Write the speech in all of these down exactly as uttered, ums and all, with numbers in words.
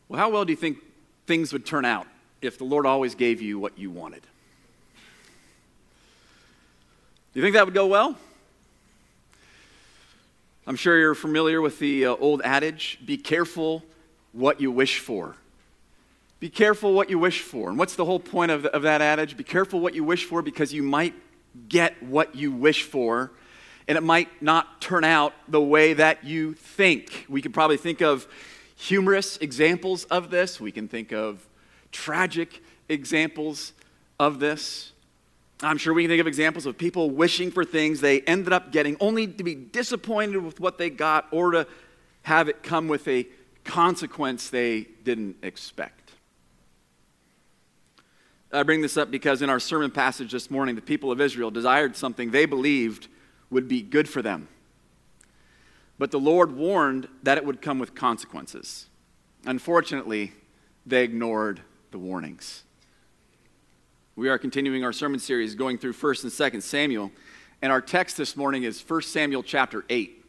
Well, how well do you think things would turn out if the Lord always gave you what you wanted? Do you think that would go well? I'm sure you're familiar with the uh, old adage, be careful what you wish for. Be careful what you wish for. And what's the whole point of, of that adage? Be careful what you wish for, because you might get what you wish for, and it might not turn out the way that you think. We could probably think of humorous examples of this. We can think of tragic examples of this. I'm sure we can think of examples of people wishing for things they ended up getting, only to be disappointed with what they got, or to have it come with a consequence they didn't expect. I bring this up because in our sermon passage this morning, the people of Israel desired something they believed would be good for them. But the Lord warned that it would come with consequences. Unfortunately, they ignored the warnings. We are continuing our sermon series going through First and Second Samuel, and our text this morning is First Samuel chapter eight.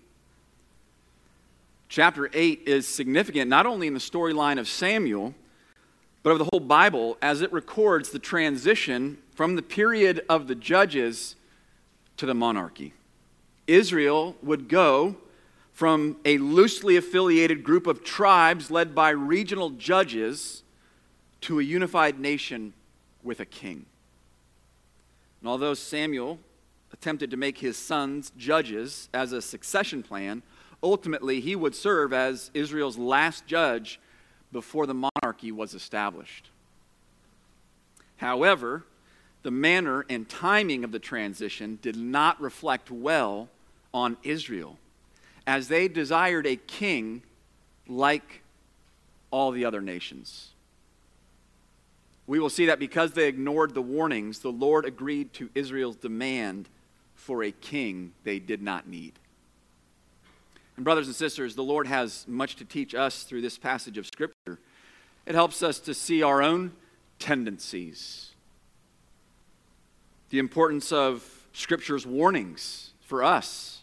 Chapter eight is significant not only in the storyline of Samuel, but of the whole Bible, as it records the transition from the period of the judges to the monarchy. Israel would go from a loosely affiliated group of tribes led by regional judges to a unified nation with a king. And although Samuel attempted to make his sons judges as a succession plan, ultimately he would serve as Israel's last judge before the monarchy was established. However, the manner and timing of the transition did not reflect well on Israel, as they desired a king like all the other nations. We will see that because they ignored the warnings, the Lord agreed to Israel's demand for a king they did not need. And brothers and sisters, the Lord has much to teach us through this passage of Scripture. It helps us to see our own tendencies, the importance of Scripture's warnings for us,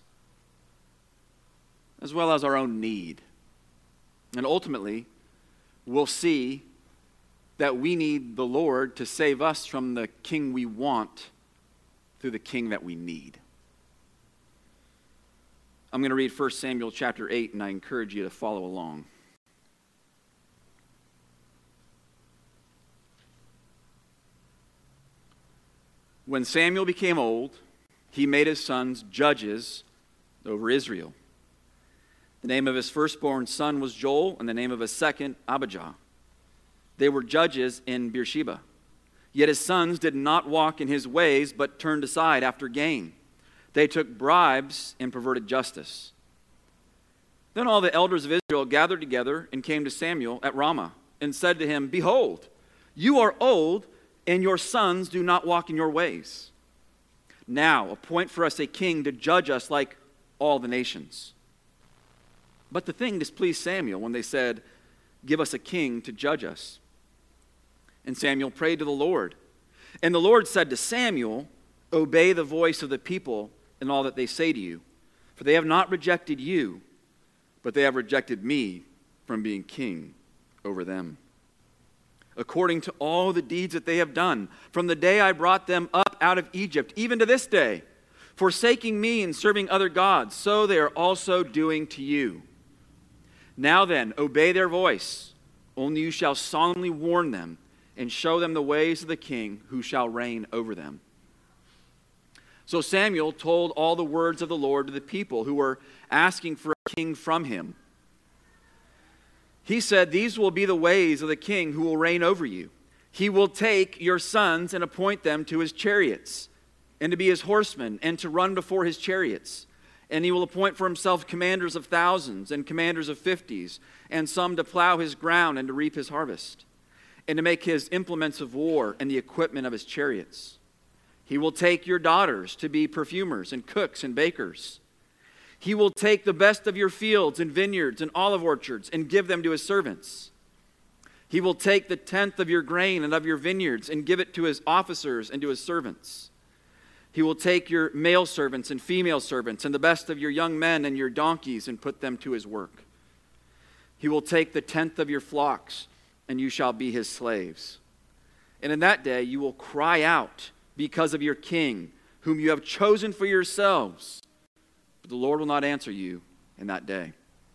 as well as our own need. And ultimately, we'll see that we need the Lord to save us from the king we want through the king that we need. I'm going to read First Samuel chapter eight, and I encourage you to follow along. When Samuel became old, he made his sons judges over Israel. The name of his firstborn son was Joel, and the name of his second, Abijah. They were judges in Beersheba. Yet his sons did not walk in his ways, but turned aside after gain. They took bribes and perverted justice. Then all the elders of Israel gathered together and came to Samuel at Ramah and said to him, "Behold, you are old, and your sons do not walk in your ways. Now appoint for us a king to judge us like all the nations." But the thing displeased Samuel when they said, "Give us a king to judge us." And Samuel prayed to the Lord. And the Lord said to Samuel, "Obey the voice of the people in all that they say to you, for they have not rejected you, but they have rejected me from being king over them. According to all the deeds that they have done, from the day I brought them up out of Egypt, even to this day, forsaking me and serving other gods, so they are also doing to you. Now then, obey their voice, only you shall solemnly warn them, and show them the ways of the king who shall reign over them." So Samuel told all the words of the Lord to the people who were asking for a king from him. He said, "These will be the ways of the king who will reign over you. He will take your sons and appoint them to his chariots, and to be his horsemen, and to run before his chariots. And he will appoint for himself commanders of thousands and commanders of fifties, and some to plow his ground and to reap his harvest, and to make his implements of war and the equipment of his chariots. He will take your daughters to be perfumers and cooks and bakers. He will take the best of your fields and vineyards and olive orchards and give them to his servants. He will take the tenth of your grain and of your vineyards and give it to his officers and to his servants. He will take your male servants and female servants and the best of your young men and your donkeys and put them to his work. He will take the tenth of your flocks, and you shall be his slaves. And in that day you will cry out because of your king, whom you have chosen for yourselves. But the Lord will not answer you in that day."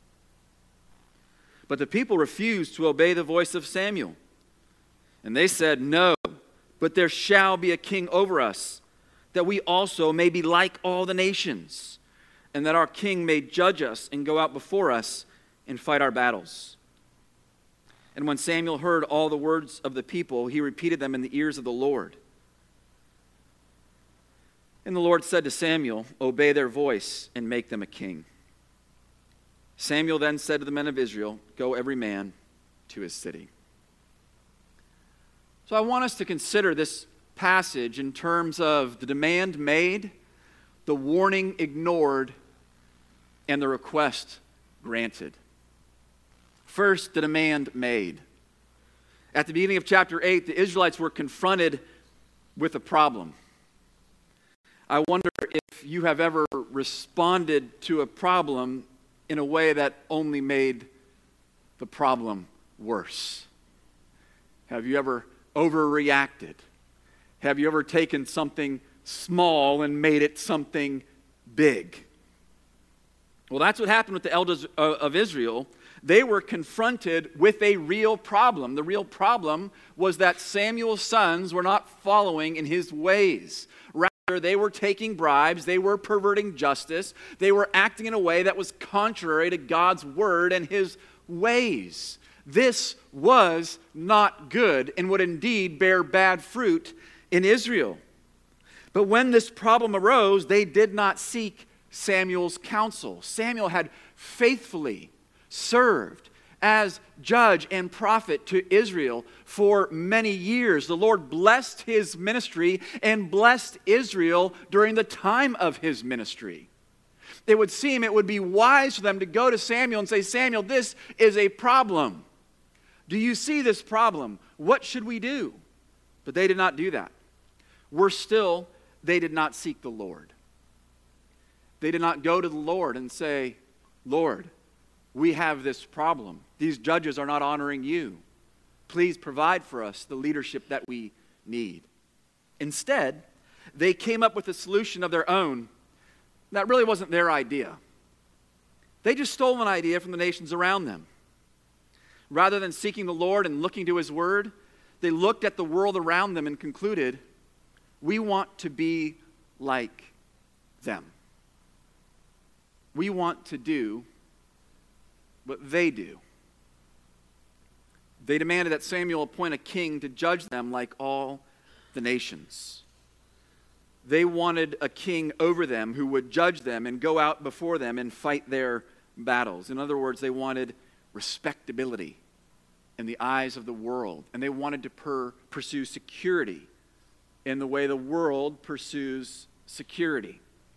But the people refused to obey the voice of Samuel. And they said, "No, but there shall be a king over us, that we also may be like all the nations, and that our king may judge us and go out before us and fight our battles." And when Samuel heard all the words of the people, he repeated them in the ears of the Lord. And the Lord said to Samuel, "Obey their voice and make them a king." Samuel then said to the men of Israel, "Go every man to his city." So I want us to consider this passage in terms of the demand made, the warning ignored, and the request granted. First, the demand made. At the beginning of chapter eight, the Israelites were confronted with a problem. I wonder if you have ever responded to a problem in a way that only made the problem worse. Have you ever overreacted? Have you ever taken something small and made it something big? Well, that's what happened with the elders of Israel. They were confronted with a real problem. The real problem was that Samuel's sons were not following in his ways. Rather, they were taking bribes, they were perverting justice, they were acting in a way that was contrary to God's word and his ways. This was not good and would indeed bear bad fruit in Israel. But when this problem arose, they did not seek Samuel's counsel. Samuel had faithfully served as judge and prophet to Israel for many years. The Lord blessed his ministry and blessed Israel during the time of his ministry. It would seem it would be wise for them to go to Samuel and say, "Samuel, this is a problem. Do you see this problem? What should we do?" But they did not do that. Worse still, they did not seek the Lord. They did not go to the Lord and say, "Lord, we have this problem. These judges are not honoring you. Please provide for us the leadership that we need." Instead, they came up with a solution of their own that really wasn't their idea. They just stole an idea from the nations around them. Rather than seeking the Lord and looking to his word, they looked at the world around them and concluded, "We want to be like them. We want to do what they do." They demanded that Samuel appoint a king to judge them like all the nations. They wanted a king over them who would judge them and go out before them and fight their battles. In other words, they wanted respectability in the eyes of the world, and they wanted to per- pursue security in the way the world pursues security.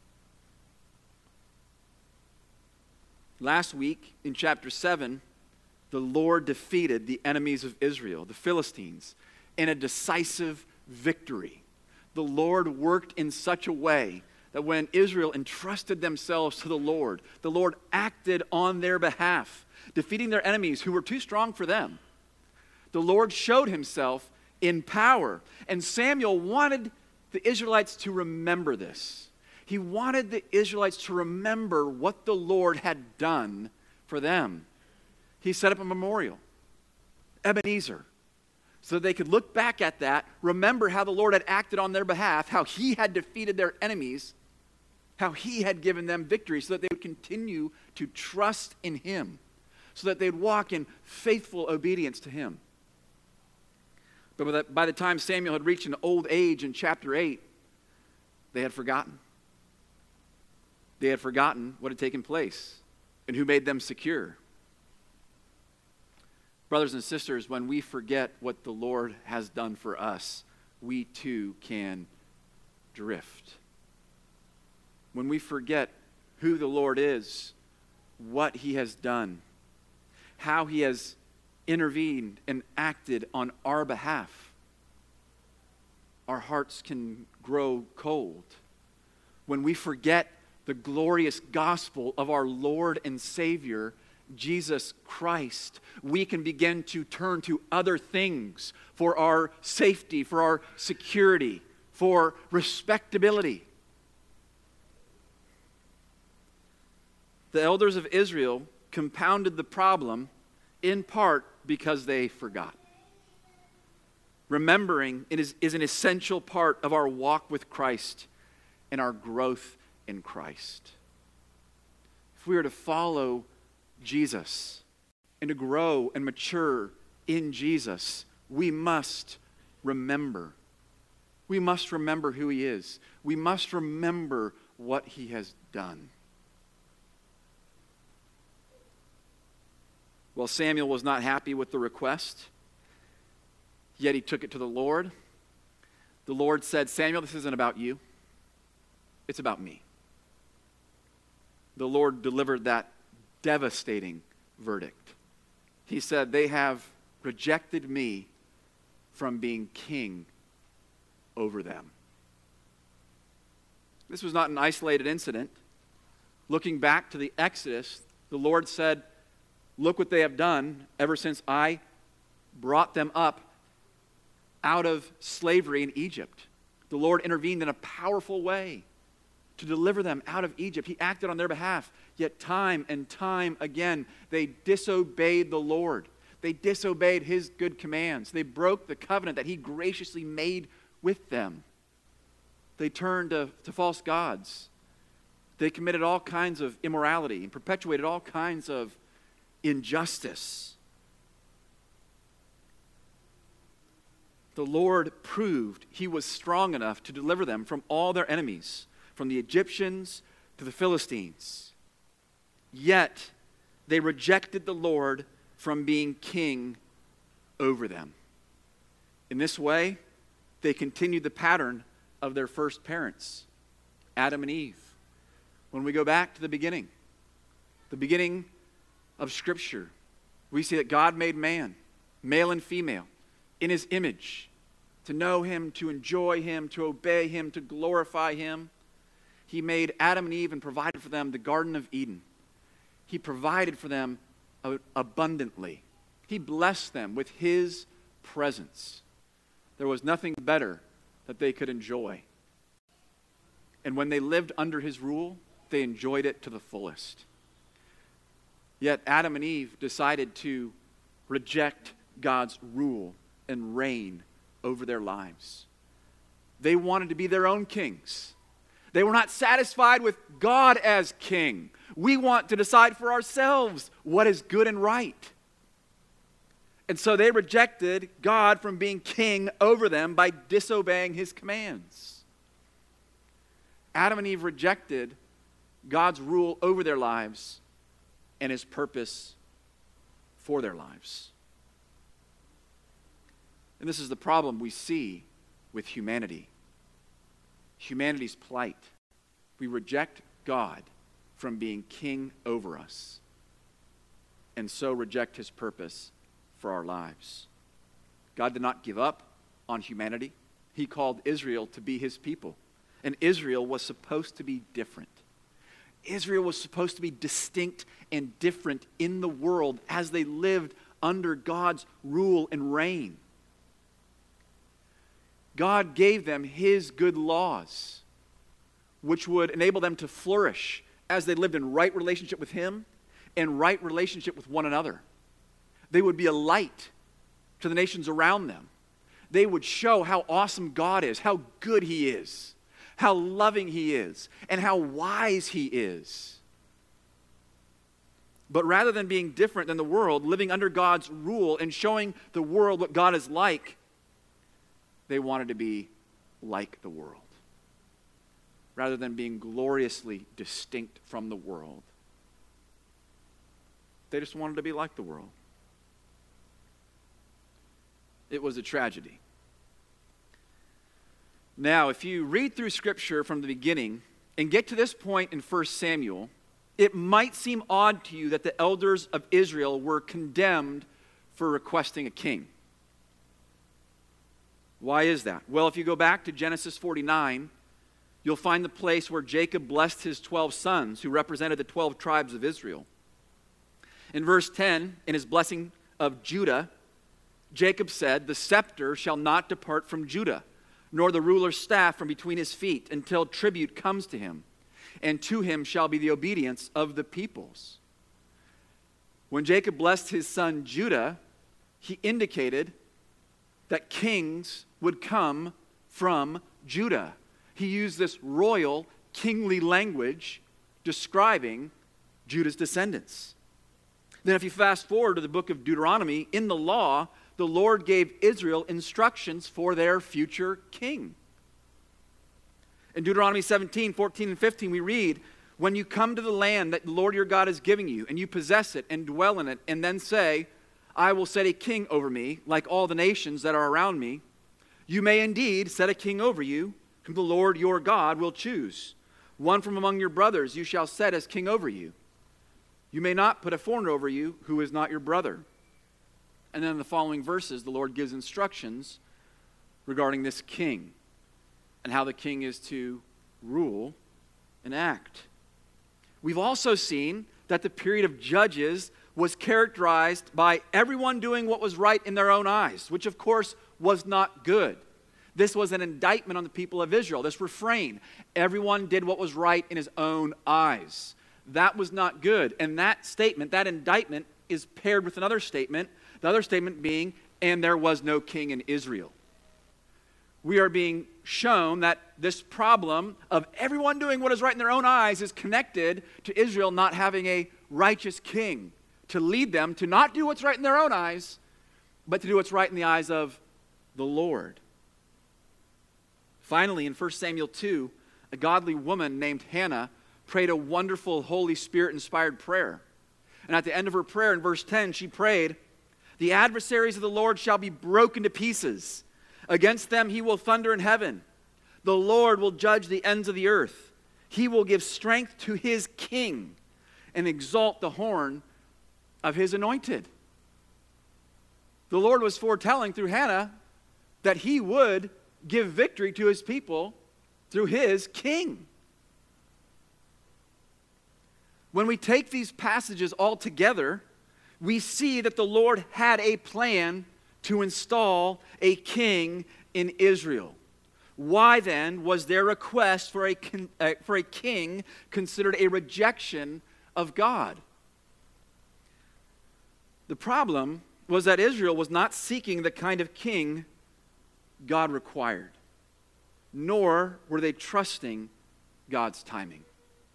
Last week, in chapter seven, the Lord defeated the enemies of Israel, the Philistines, in a decisive victory. The Lord worked in such a way that when Israel entrusted themselves to the Lord, the Lord acted on their behalf, defeating their enemies who were too strong for them. The Lord showed himself in power, and Samuel wanted the Israelites to remember this. He wanted the Israelites to remember what the Lord had done for them. He set up a memorial, Ebenezer, so they could look back at that, remember how the Lord had acted on their behalf, how he had defeated their enemies, how he had given them victory, so that they would continue to trust in him, so that they'd walk in faithful obedience to him. But by the time Samuel had reached an old age in chapter eight, they had forgotten. They had forgotten what had taken place and who made them secure. Brothers and sisters, when we forget what the Lord has done for us, we too can drift. When we forget who the Lord is, what he has done, how he has intervened and acted on our behalf, our hearts can grow cold. When we forget the glorious gospel of our Lord and Savior, Jesus Christ, we can begin to turn to other things for our safety, for our security, for respectability. The elders of Israel compounded the problem in part because they forgot. Remembering it is, is an essential part of our walk with Christ and our growth in Christ. If we are to follow Jesus and to grow and mature in Jesus, we must remember. We must remember who He is. We must remember what He has done. Well, Samuel was not happy with the request, yet he took it to the Lord. The Lord said, Samuel, this isn't about you. It's about me. The Lord delivered that devastating verdict. He said, they have rejected me from being king over them. This was not an isolated incident. Looking back to the Exodus, the Lord said, look what they have done ever since I brought them up out of slavery in Egypt. The Lord intervened in a powerful way to deliver them out of Egypt. He acted on their behalf. Yet time and time again, they disobeyed the Lord. They disobeyed His good commands. They broke the covenant that He graciously made with them. They turned to, to false gods. They committed all kinds of immorality and perpetuated all kinds of injustice. The Lord proved He was strong enough to deliver them from all their enemies, from the Egyptians to the Philistines. Yet they rejected the Lord from being king over them. In this way, they continued the pattern of their first parents, Adam and Eve. When we go back to the beginning, the beginning of Scripture, we see that God made man, male and female, in His image, to know Him, to enjoy Him, to obey Him, to glorify Him. He made Adam and Eve and provided for them the Garden of Eden. He provided for them abundantly. He blessed them with His presence. There was nothing better that they could enjoy. And when they lived under His rule, they enjoyed it to the fullest. Yet Adam and Eve decided to reject God's rule and reign over their lives. They wanted to be their own kings. They were not satisfied with God as king. We want to decide for ourselves what is good and right. And so they rejected God from being king over them by disobeying His commands. Adam and Eve rejected God's rule over their lives and His purpose for their lives. And this is the problem we see with humanity. Humanity's plight. We reject God from being king over us, and so reject His purpose for our lives. God did not give up on humanity. He called Israel to be His people, and Israel was supposed to be different. Israel was supposed to be distinct and different in the world as they lived under God's rule and reign. God gave them His good laws, which would enable them to flourish as they lived in right relationship with Him and right relationship with one another. They would be a light to the nations around them. They would show how awesome God is, how good He is, how loving He is, and how wise He is. But rather than being different than the world, living under God's rule and showing the world what God is like, they wanted to be like the world, rather than being gloriously distinct from the world. They just wanted to be like the world. It was a tragedy. Now, if you read through Scripture from the beginning and get to this point in First Samuel, it might seem odd to you that the elders of Israel were condemned for requesting a king. Why is that? Well, if you go back to Genesis forty-nine, you'll find the place where Jacob blessed his twelve sons, who represented the twelve tribes of Israel. In verse ten, in his blessing of Judah, Jacob said, "The scepter shall not depart from Judah, nor the ruler's staff from between his feet, until tribute comes to him, and to him shall be the obedience of the peoples." When Jacob blessed his son Judah, he indicated that kings would come from Judah. He used this royal, kingly language describing Judah's descendants. Then if you fast forward to the book of Deuteronomy, in the law, the Lord gave Israel instructions for their future king. In Deuteronomy seventeen, fourteen, and fifteen, we read, "When you come to the land that the Lord your God is giving you, and you possess it and dwell in it, and then say, 'I will set a king over me, like all the nations that are around me,' you may indeed set a king over you, whom the Lord your God will choose. One from among your brothers you shall set as king over you. You may not put a foreigner over you who is not your brother." And then in the following verses, the Lord gives instructions regarding this king and how the king is to rule and act. We've also seen that the period of Judges was characterized by everyone doing what was right in their own eyes, which of course was not good. This was an indictment on the people of Israel, this refrain. Everyone did what was right in his own eyes. That was not good. And that statement, that indictment, is paired with another statement, the other statement being, "And there was no king in Israel." We are being shown that this problem of everyone doing what is right in their own eyes is connected to Israel not having a righteous king to lead them to not do what's right in their own eyes, but to do what's right in the eyes of the Lord. Finally, in First Samuel two, a godly woman named Hannah prayed a wonderful Holy Spirit-inspired prayer. And at the end of her prayer in verse ten, she prayed, "The adversaries of the Lord shall be broken to pieces. Against them he will thunder in heaven. The Lord will judge the ends of the earth. He will give strength to his king and exalt the horn of his anointed." The Lord was foretelling through Hannah that he would give victory to his people through his king. When we take these passages all together, we see that the Lord had a plan to install a king in Israel. Why then was their request for a, uh, for a king considered a rejection of God? The problem was that Israel was not seeking the kind of king God required, nor were they trusting God's timing.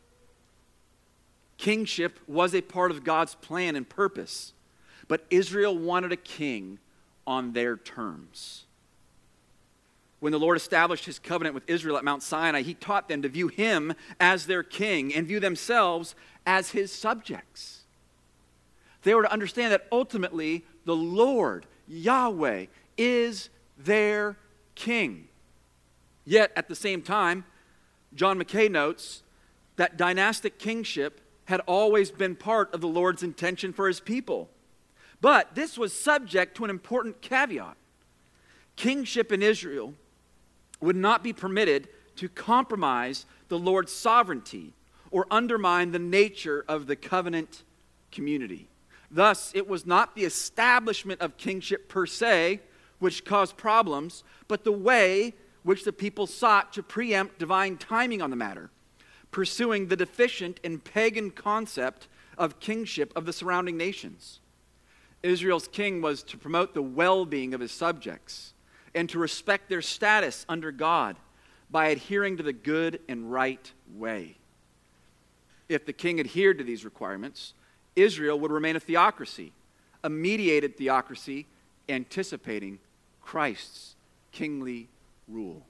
Kingship was a part of God's plan and purpose, but Israel wanted a king on their terms. When the Lord established his covenant with Israel at Mount Sinai, he taught them to view him as their king and view themselves as his subjects. They were to understand that ultimately the Lord, Yahweh, is their king. Yet at the same time, John Mackay notes that dynastic kingship had always been part of the Lord's intention for his people. But this was subject to an important caveat. Kingship in Israel would not be permitted to compromise the Lord's sovereignty or undermine the nature of the covenant community. Thus, it was not the establishment of kingship per se which caused problems, but the way which the people sought to preempt divine timing on the matter, pursuing the deficient and pagan concept of kingship of the surrounding nations. Israel's king was to promote the well-being of his subjects and to respect their status under God by adhering to the good and right way. If the king adhered to these requirements, Israel would remain a theocracy, a mediated theocracy anticipating Christ's kingly rule.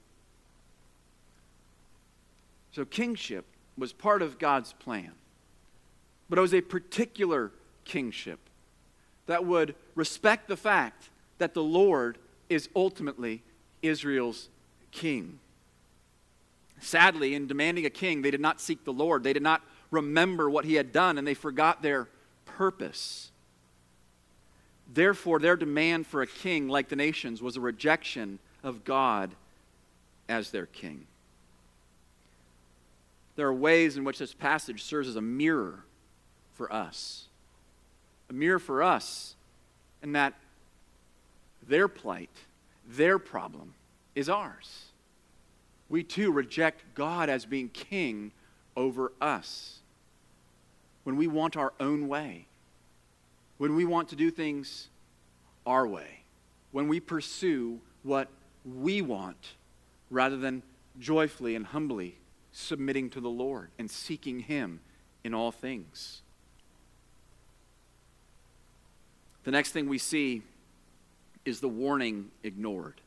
So kingship was part of God's plan, but it was a particular kingship that would respect the fact that the Lord is ultimately Israel's king. Sadly, in demanding a king, they did not seek the Lord. They did not remember what he had done, and they forgot their purpose. Therefore, their demand for a king like the nations was a rejection of God as their king. There are ways in which this passage serves as a mirror for us. a mirror for us, and that their plight, their problem, is ours. We too reject God as being king over us. When we want our own way, when we want to do things our way, when we pursue what we want rather than joyfully and humbly submitting to the Lord and seeking Him in all things. The next thing we see is the warning ignored.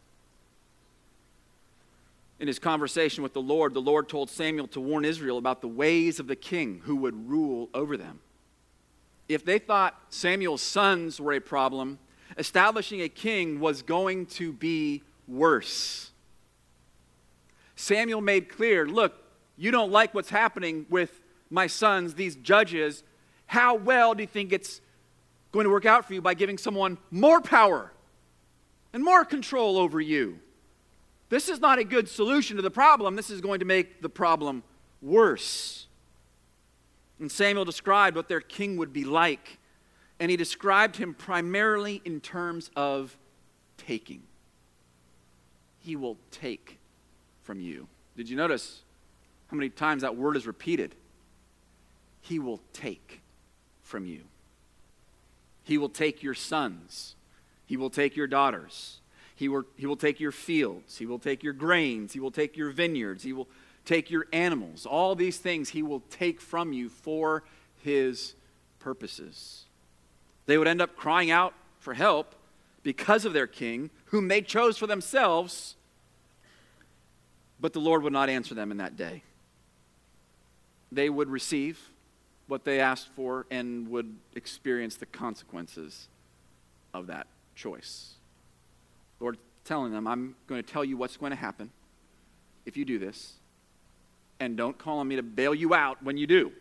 In his conversation with the Lord, the Lord told Samuel to warn Israel about the ways of the king who would rule over them. If they thought Samuel's sons were a problem, establishing a king was going to be worse. Samuel made clear, look, you don't like what's happening with my sons, these judges. How well do you think it's going to work out for you by giving someone more power and more control over you? This is not a good solution to the problem. This is going to make the problem worse. And Samuel described what their king would be like, and he described him primarily in terms of taking. He will take from you. Did you notice how many times that word is repeated? He will take from you. He will take your sons. He will take your daughters. He will, he will take your fields. He will take your grains. He will take your vineyards. He will take your animals. All these things He will take from you for His purposes. They would end up crying out for help because of their king, whom they chose for themselves, but the Lord would not answer them in that day. They would receive what they asked for and would experience the consequences of that choice. Lord telling them, I'm going to tell you what's going to happen if you do this, and don't call on me to bail you out when you do.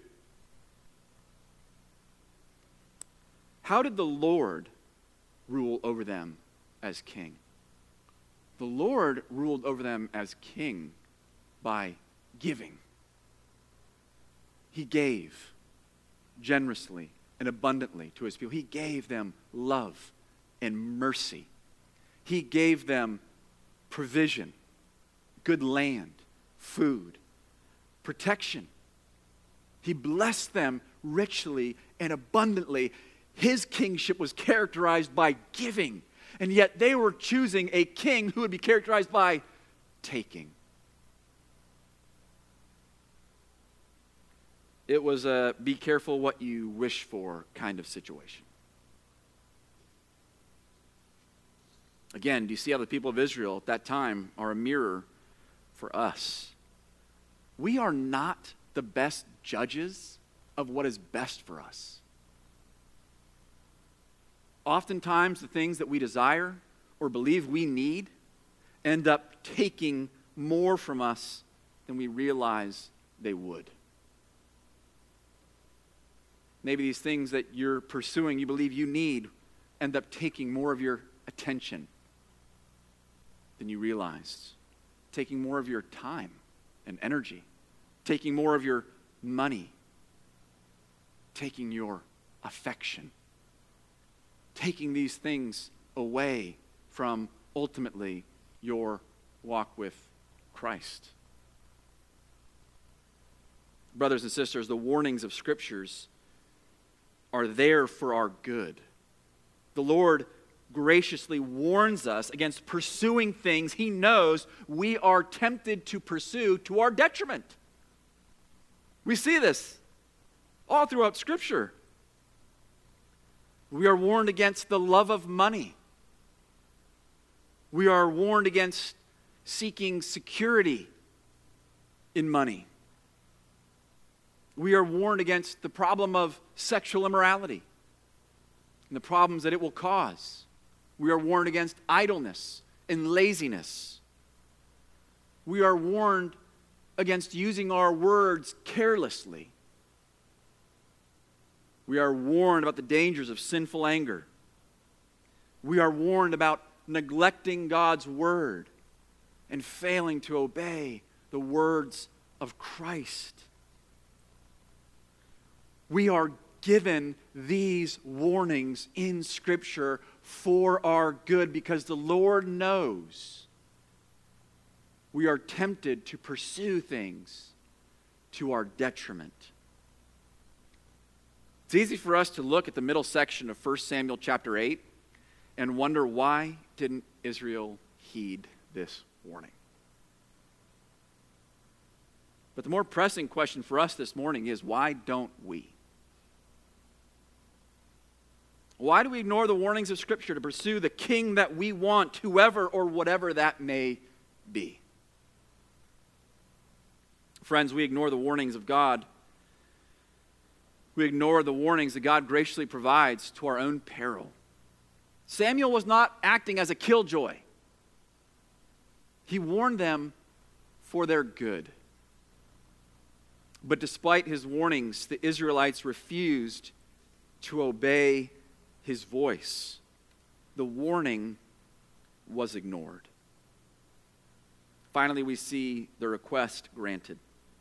How did the Lord rule over them as king? The Lord ruled over them as king by giving. He gave generously and abundantly to His people. He gave them love and mercy. He gave them provision, good land, food, protection. He blessed them richly and abundantly. His kingship was characterized by giving, and yet they were choosing a king who would be characterized by taking. It was a be careful what you wish for kind of situation. Again, do you see how the people of Israel at that time are a mirror for us? We are not the best judges of what is best for us. Oftentimes, the things that we desire or believe we need end up taking more from us than we realize they would. Maybe these things that you're pursuing, you believe you need, end up taking more of your attention than you realized, taking more of your time and energy, taking more of your money, taking your affection, taking these things away from ultimately your walk with Christ. Brothers and sisters, the warnings of Scriptures are there for our good. The Lord graciously warns us against pursuing things He knows we are tempted to pursue to our detriment. We see this all throughout Scripture. We are warned against the love of money. We are warned against seeking security in money. We are warned against the problem of sexual immorality and the problems that it will cause. We are warned against idleness and laziness. We are warned against using our words carelessly. We are warned about the dangers of sinful anger. We are warned about neglecting God's word and failing to obey the words of Christ. We are given these warnings in Scripture for our good, because the Lord knows we are tempted to pursue things to our detriment. It's easy for us to look at the middle section of First Samuel chapter eight and wonder, why didn't Israel heed this warning? But the more pressing question for us this morning is, why don't we? Why do we ignore the warnings of Scripture to pursue the king that we want, whoever or whatever that may be? Friends, we ignore the warnings of God. We ignore the warnings that God graciously provides to our own peril. Samuel was not acting as a killjoy. He warned them for their good. But despite his warnings, the Israelites refused to obey his voice. The warning was ignored. Finally, we see the request granted.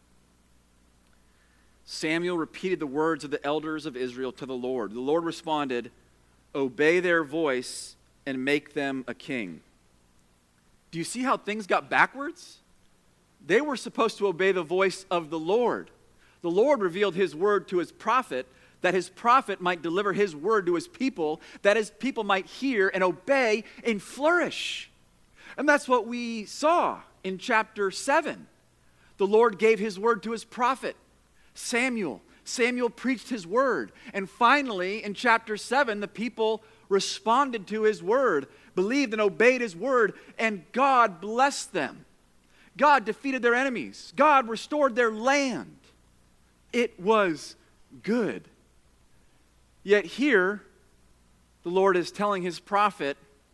Samuel repeated the words of the elders of Israel to the Lord. The Lord responded, "Obey their voice and make them a king." Do you see how things got backwards? They were supposed to obey the voice of the Lord. The Lord revealed his word to his prophet, that his prophet might deliver his word to his people, that his people might hear and obey and flourish. And that's what we saw in chapter seven. The Lord gave his word to his prophet, Samuel. Samuel preached his word. And finally, in chapter seven, the people responded to his word, believed and obeyed his word, and God blessed them. God defeated their enemies. God restored their land. It was good. Yet here, the Lord is telling his prophet,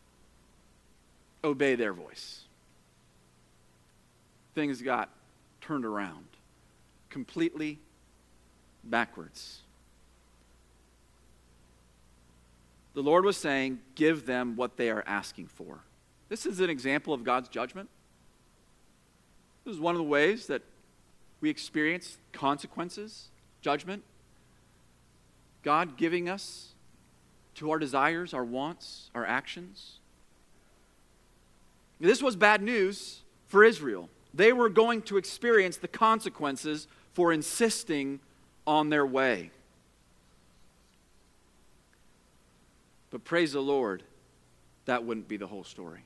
obey their voice. Things got turned around, completely backwards. The Lord was saying, give them what they are asking for. This is an example of God's judgment. This is one of the ways that we experience consequences, judgment. God giving us to our desires, our wants, our actions. This was bad news for Israel. They were going to experience the consequences for insisting on their way. But praise the Lord, that wouldn't be the whole story.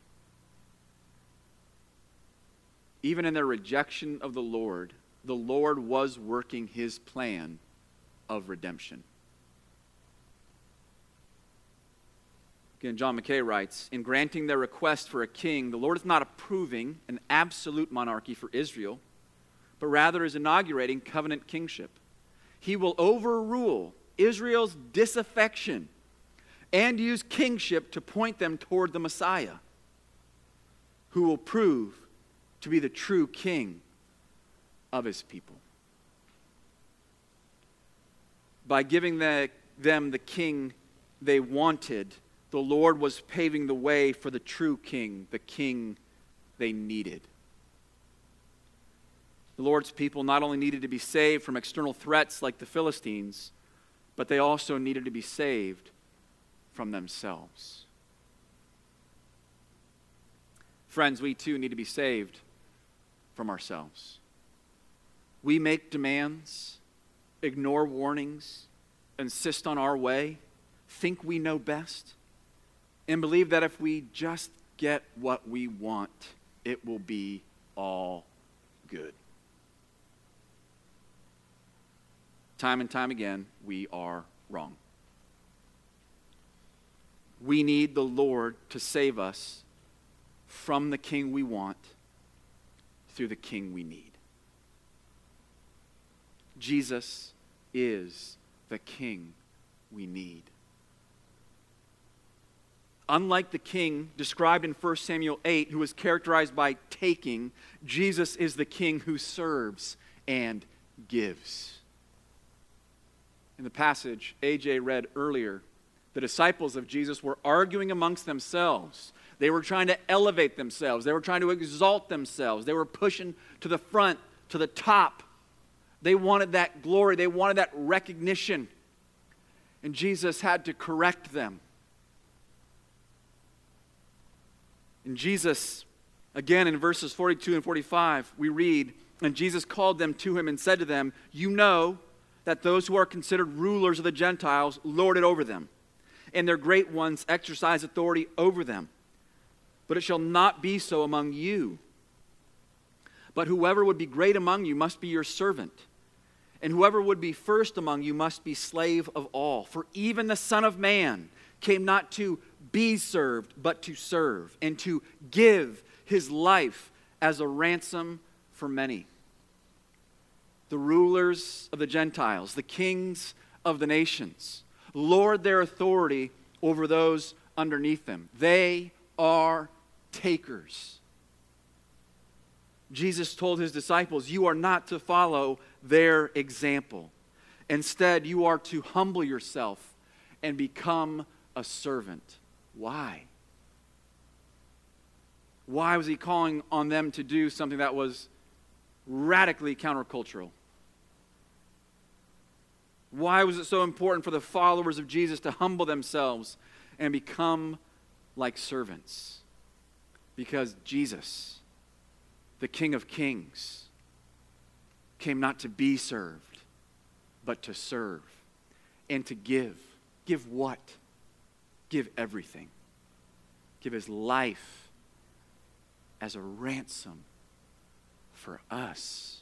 Even in their rejection of the Lord, the Lord was working his plan of redemption. Again, John Mackay writes, in granting their request for a king, the Lord is not approving an absolute monarchy for Israel, but rather is inaugurating covenant kingship. He will overrule Israel's disaffection and use kingship to point them toward the Messiah, who will prove to be the true king of his people. By giving the, them the king they wanted, the Lord was paving the way for the true king, the king they needed. The Lord's people not only needed to be saved from external threats like the Philistines, but they also needed to be saved from themselves. Friends, we too need to be saved from ourselves. We make demands, ignore warnings, insist on our way, think we know best, and believe that if we just get what we want, it will be all good. Time and time again, we are wrong. We need the Lord to save us from the king we want through the king we need. Jesus is the king we need. Unlike the king described in First Samuel eight, who was characterized by taking, Jesus is the king who serves and gives. In the passage A J read earlier, the disciples of Jesus were arguing amongst themselves. They were trying to elevate themselves. They were trying to exalt themselves. They were pushing to the front, to the top. They wanted that glory. They wanted that recognition. And Jesus had to correct them. And Jesus, again in verses forty-two and forty-five, we read, and Jesus called them to him and said to them, you know that those who are considered rulers of the Gentiles lord it over them, and their great ones exercise authority over them. But it shall not be so among you. But whoever would be great among you must be your servant. And whoever would be first among you must be slave of all. For even the Son of Man came not to be served, but to serve, and to give his life as a ransom for many. The rulers of the Gentiles, the kings of the nations, lord their authority over those underneath them. They are takers. Jesus told his disciples, you are not to follow their example. Instead, you are to humble yourself and become a servant. Why? Why was he calling on them to do something that was radically countercultural? Why was it so important for the followers of Jesus to humble themselves and become like servants? Because Jesus, the King of Kings, came not to be served, but to serve and to give. Give what? Give everything. Give his life as a ransom for us.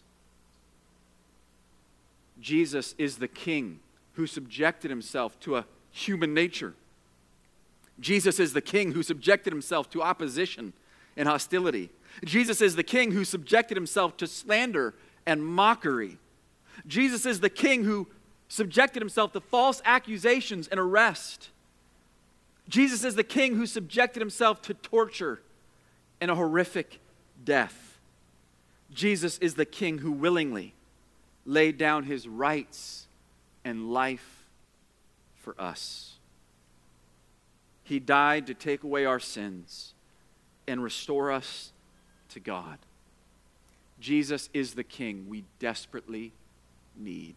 Jesus is the King who subjected himself to a human nature. Jesus is the King who subjected himself to opposition and hostility. Jesus is the King who subjected himself to slander and mockery. Jesus is the King who subjected himself to false accusations and arrest. Jesus is the King who subjected himself to torture and a horrific death. Jesus is the King who willingly laid down his rights and life for us. He died to take away our sins and restore us to God. Jesus is the King we desperately need.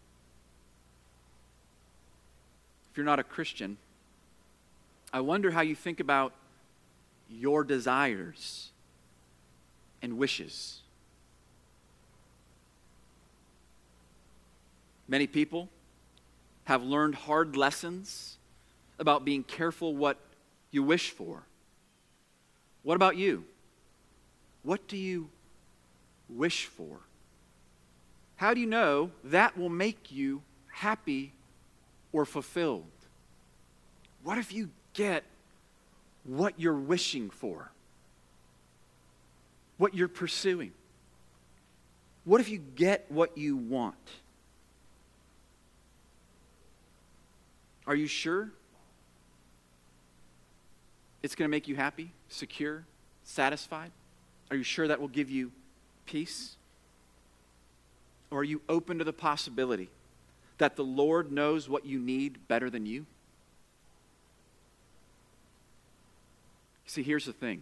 If you're not a Christian, I wonder how you think about your desires and wishes. Many people have learned hard lessons about being careful what you wish for. What about you? What do you wish for? How do you know that will make you happy or fulfilled? What if you get what you're wishing for? What you're pursuing? What if you get what you want? Are you sure it's going to make you happy, secure, satisfied? Are you sure that will give you peace? Or are you open to the possibility that the Lord knows what you need better than you? See, here's the thing.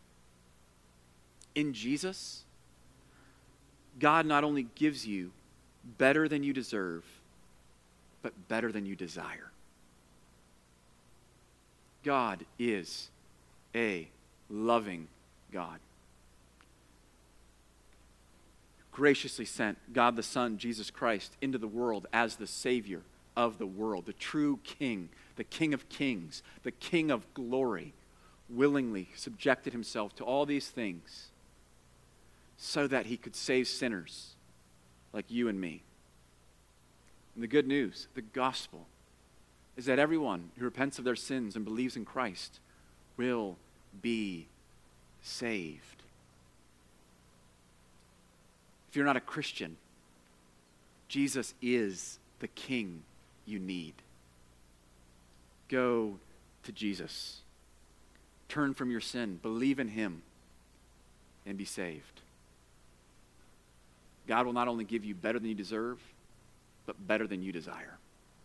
In Jesus, God not only gives you better than you deserve, but better than you desire. God is a loving God. Graciously sent God the Son, Jesus Christ, into the world as the Savior of the world, the true King, the King of Kings, the King of glory, willingly subjected himself to all these things so that he could save sinners like you and me. And the good news, the gospel, is that everyone who repents of their sins and believes in Christ will be saved. If you're not a Christian, Jesus is the King you need. Go to Jesus. Turn from your sin, believe in him, and be saved. God will not only give you better than you deserve, but better than you desire.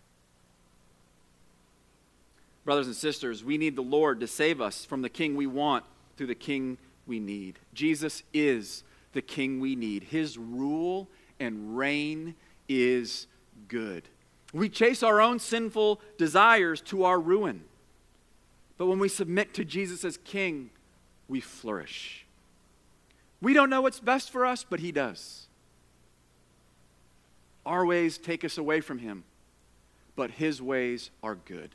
Brothers and sisters, we need the Lord to save us from the king we want through the king we need. Jesus is the king we need. His rule and reign is good. We chase our own sinful desires to our ruin. But when we submit to Jesus as King, we flourish. We don't know what's best for us, but He does. Our ways take us away from Him, but His ways are good.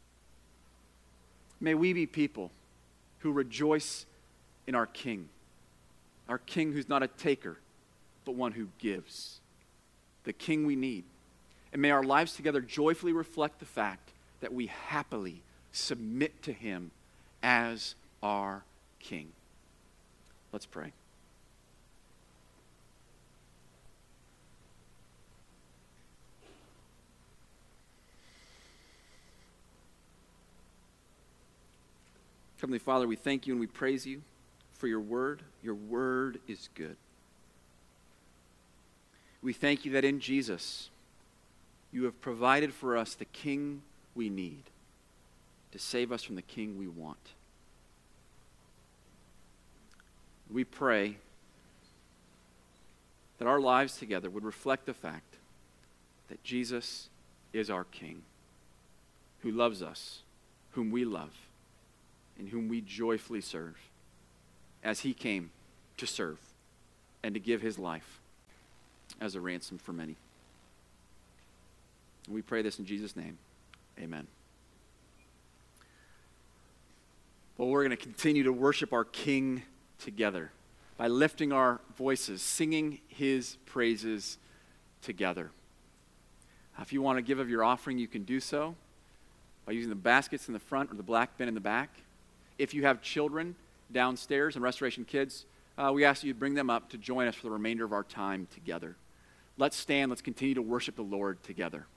May we be people who rejoice in our King, our King who's not a taker, but one who gives, the King we need. And may our lives together joyfully reflect the fact that we happily submit to Him as our King. Let's pray. Heavenly Father, we thank you and we praise you for your word. Your word is good. We thank you that in Jesus, you have provided for us the King we need to save us from the king we want. We pray that our lives together would reflect the fact that Jesus is our King, who loves us, whom we love, and whom we joyfully serve, as He came to serve and to give His life as a ransom for many. We pray this in Jesus' name. Amen. Well, we're going to continue to worship our King together by lifting our voices, singing His praises together. If you want to give of your offering, you can do so by using the baskets in the front or the black bin in the back. If you have children downstairs and Restoration Kids, uh, we ask that you bring them up to join us for the remainder of our time together. Let's stand. Let's continue to worship the Lord together.